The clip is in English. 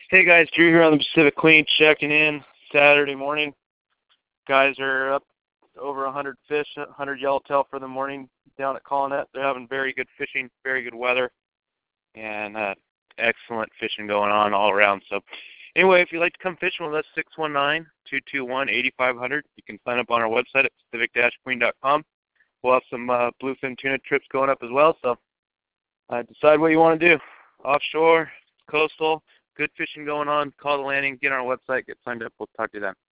Hey guys, Drew here on the Pacific Queen checking in Saturday morning. Guys are up over 100 fish, 100 yellowtail for the morning down at Colonette. They're having very good fishing, very good weather, and excellent fishing going on all around. So anyway, if you'd like to come fishing with us, 619-221-8500. You can sign up on our website at pacific-queen.com. We'll have some bluefin tuna trips going up as well, so decide what you want to do. Offshore, coastal, good fishing going on. Call the landing, get on our website, get signed up. We'll talk to you then.